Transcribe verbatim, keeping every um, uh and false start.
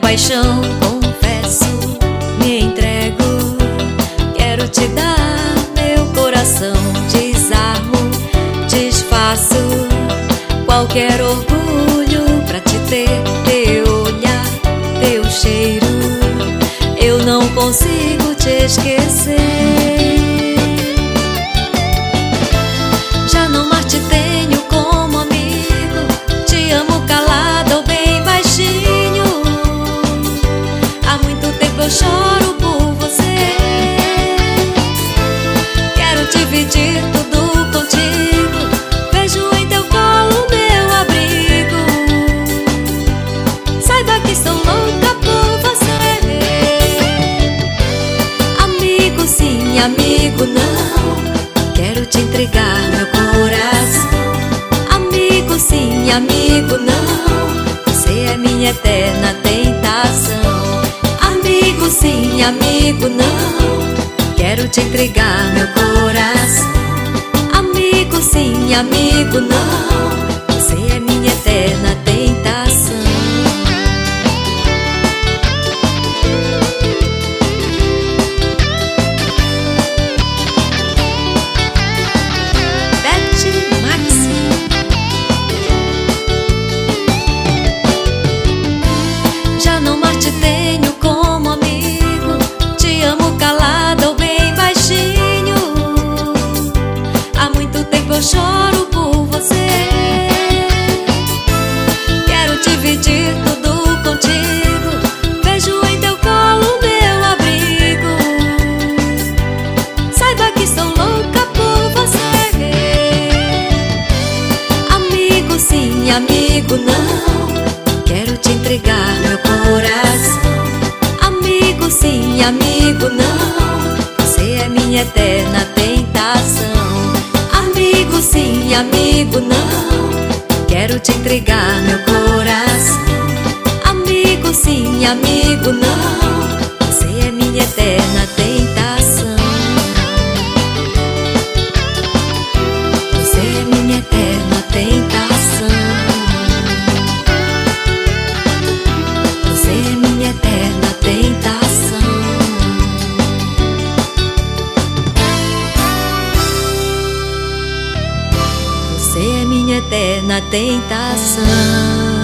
paixão, confesso, me entrego. Quero te dar meu coração, desarmo, desfaço qualquer orgulho pra te ter. Teu olhar, teu cheiro, eu não consigo te esquecer. Já não mais te tenho como amigo, te amo calado ou bem baixinho. Há muito tempo eu choro por você, quero dividir tudo contigo. Vejo em teu colo meu abrigo, saiba que sou louca por você. Amigo sim, amigo não, quero te entregar meu coração. Amigo sim, amigo não, você é minha eterna tentação. Amigo sim, amigo não, quero te entregar meu coração. Amigo sim, amigo não, você é minha eterna tentação. Já não mais te tenho como amigo, te amo calado ou bem baixinho. Há muito tempo eu choro por você, quero dividir tudo contigo. Vejo em teu colo meu abrigo, saiba que sou louca por você. Amigo sim, amigo não, quero te entregar meu coração. Amigo sim, amigo não, você é minha eterna tentação. Amigo sim, amigo não, quero te entregar meu coração. Amigo sim, amigo não, você é minha eterna tentação. Você é minha eterna tentação. Você é minha eterna tentação. Você é minha eterna tentação.